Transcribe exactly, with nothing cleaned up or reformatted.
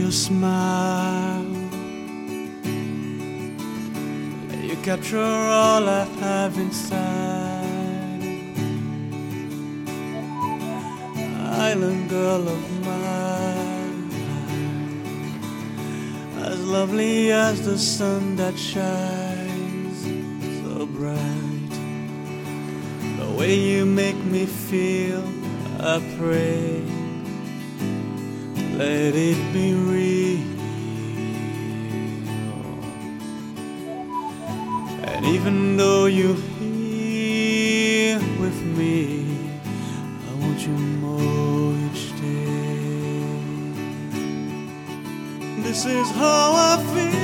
your smile. You capture all I have inside. Island girl of mine, as lovely as the sun that shines so bright. The way you make me feel, I pray, let it be real. And even though you're here with me, I want you more each day. This is how I feel.